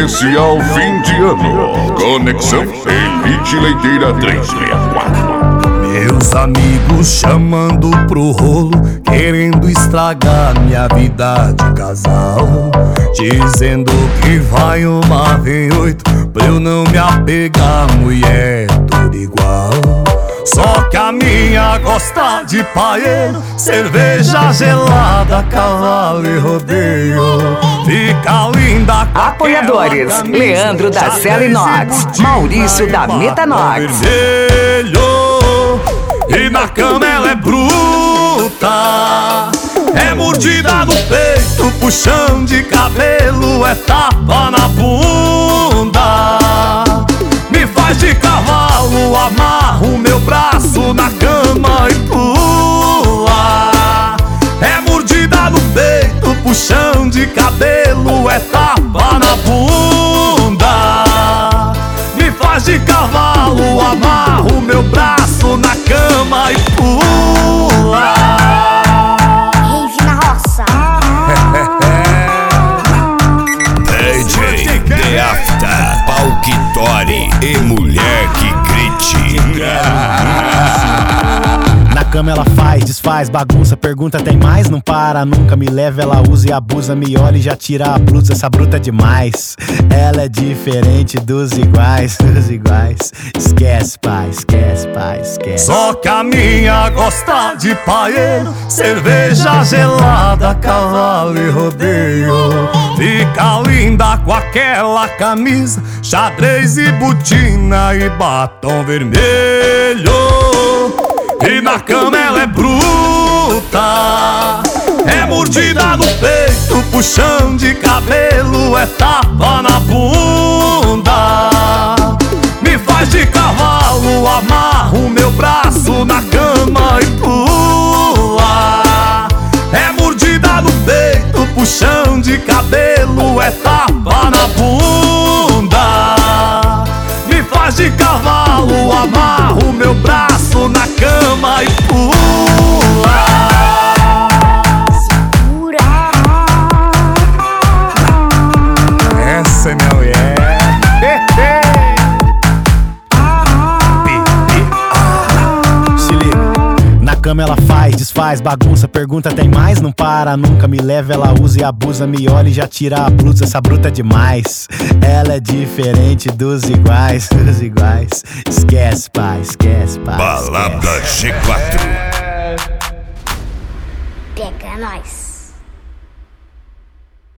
Especial fim de ano. Conexão Elite Leiteira 364. Meus amigos chamando pro rolo, querendo estragar minha vida de casal, dizendo que vai uma, vem oito, pra eu não me apegar, mulher tudo igual. Só que a minha gosta de paeiro, cerveja gelada, cavalo e rodeio. Fica linda com apoiadores: Leandro da Cela Inox, Maurício da Metanox. E na cama ela é bruta, é mordida no peito, puxão de cabelo, é tapa na bunda. Me faz de cavalo, amarro meu braço na cama e pula. É mordida no peito, puxão de cabelo, é tapa na bunda. Me faz de cavalo, amarro meu braço na cama e pula. Rave na roça. DJ The After, Palquitori e mulher que grite. Na cama ela faz, desfaz, bagunça, pergunta tem mais, não para nunca, me leva, ela usa e abusa, me olha e já tira a blusa, essa bruta é demais. Ela é diferente dos iguais, esquece pai, esquece pai, esquece. Só que a minha gosta de paeiro, cerveja gelada, cavalo e rodeio. Fica linda com aquela camisa, xadrez e botina e batom vermelho. E na cama ela é bruta, é mordida no peito, puxão de cabelo, é tapa na bunda. Me faz de cavalo, amarro meu braço na cama e pula. É mordida no peito, puxão de cabelo, é tapa na bunda. Me faz de cavalo, amarro meu braço na cama e pula. Segura. Essa é minha mulher. Se liga. Na cama ela faz, desfaz, bagunça, pergunta tem mais, não para nunca, me leva, ela usa e abusa, me olha e já tira a blusa, essa bruta é demais. Ela é diferente dos iguais, esquece pai, esquece pai. Balada G4. Pega nós.